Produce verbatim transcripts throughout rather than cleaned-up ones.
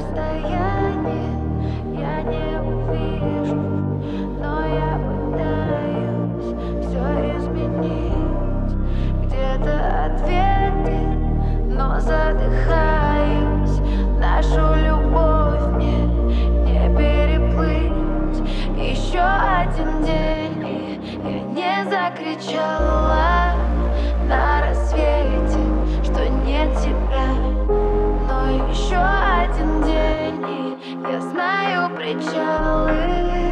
расстоянии я не увижу, но я пытаюсь все изменить. Где-то ответы, но задыхаюсь. Нашу любовь мне не переплыть. Еще один день, и я не закричала на рассвете, что нет тебя. Но еще один день, и я знаю причалы.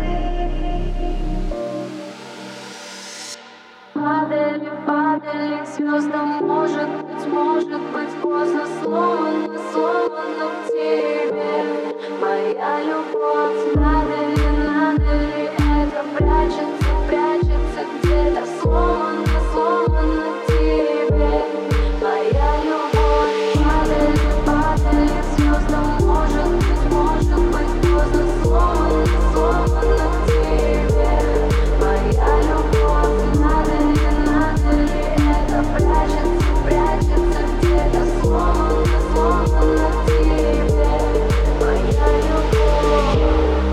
Падали, падали звездам, может быть, может быть поздно, словно, словно в тебе. Моя любовь, надо ли, надо ли это прячется, прячется где-то, словно, словно в тебе. Моя любовь, падали, падали звездам, может быть, может быть поздно, словно, словно в тебе. Моя любовь, надо ли, надо ли это прячется, прячется где-то, словно, словно в тебе. Моя любовь.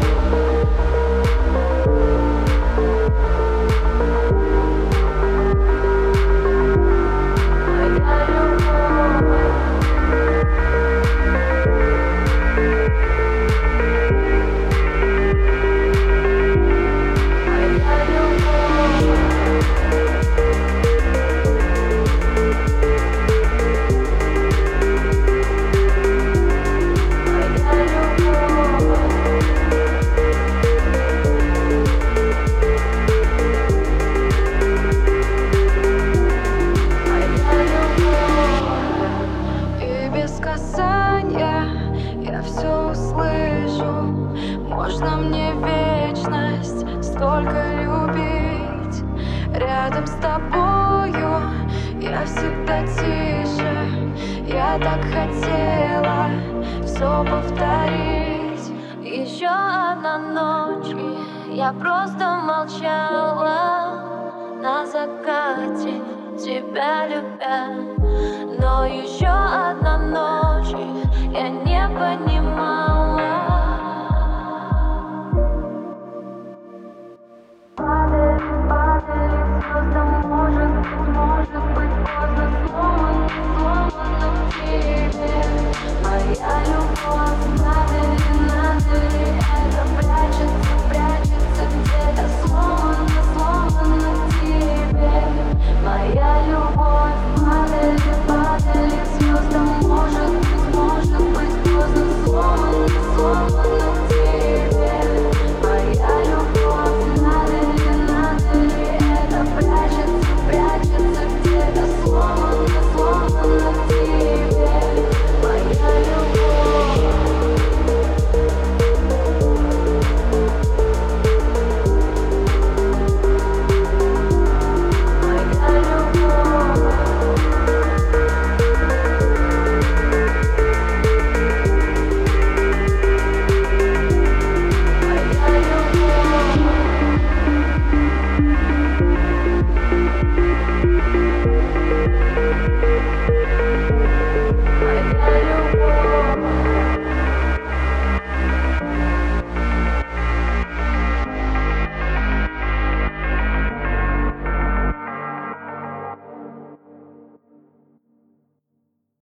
Я все услышу. Можно мне вечность столько любить. Рядом с тобою я всегда тише. Я так хотела все повторить. Еще одна ночь, и я просто молчала на закате, тебя любя. Но еще одна ночь,